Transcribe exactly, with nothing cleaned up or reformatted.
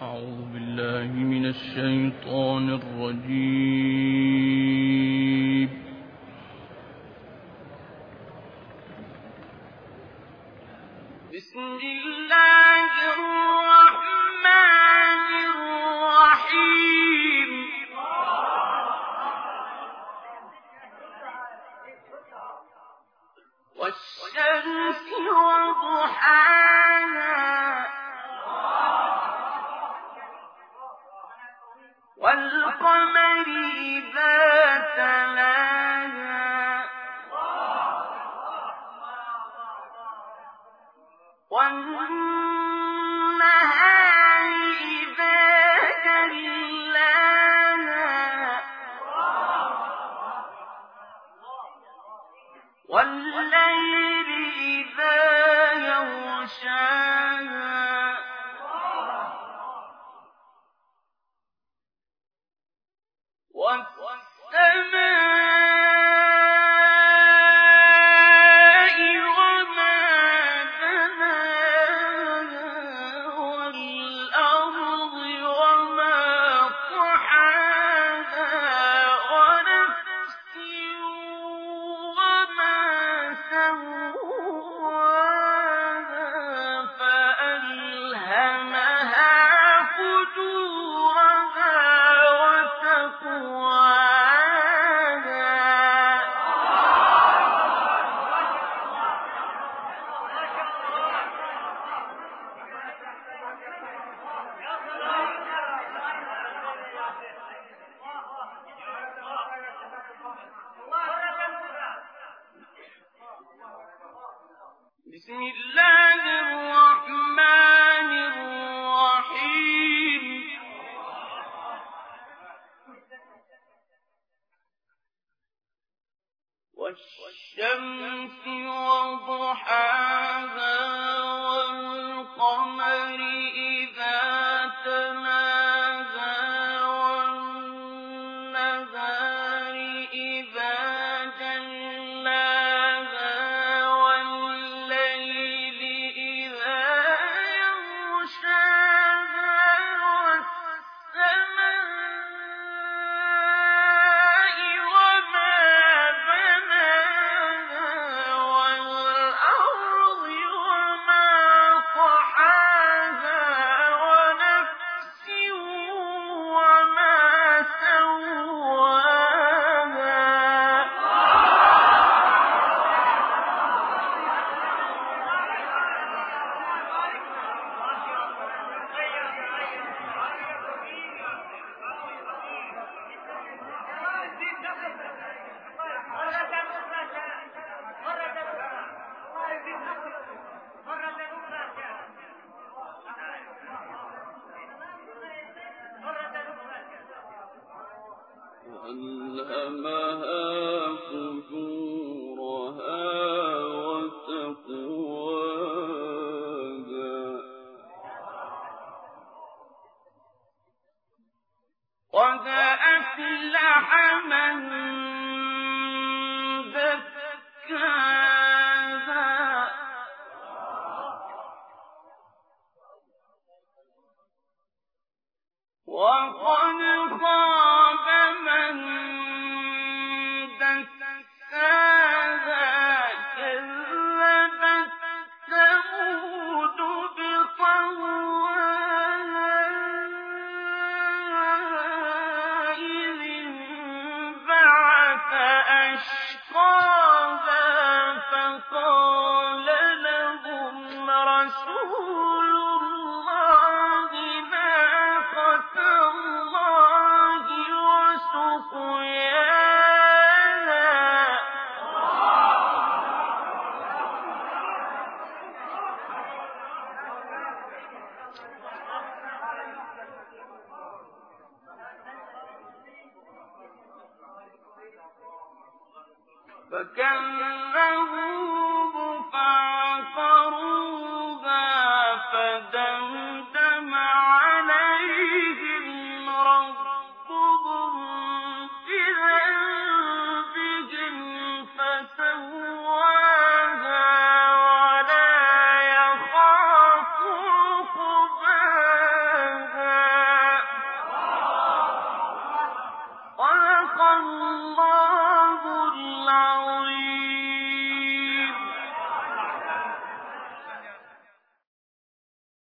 أعوذ بالله من الشيطان الرجيم. بسم الله الرحمن الرحيم. والشمس وضحاها والقمر إذا تلاها والنهار إذا جلاها والليل إذا يغشاها والسماء وما بناها والأرض وما طحاها ونفس وما سواها فألهمها فجورها وتقواها. بسم الله الرحمن الرحيم. والشمس وضحاها والقمر إذا تلاها والنهار إذا جلاها والليل إذا يغشاها والسماء وما بناها والأرض وما طحاها ونفس وما سواها وألهمها فجورها وتقواها. قد أفلح من زكاها وقد خاب من دساها. كذبت ثمود بطغواها إذ انبعث أشقاها فقال لهم رسول الله ناقة الله وسقياها. فكذبوه فعقروها فدمروا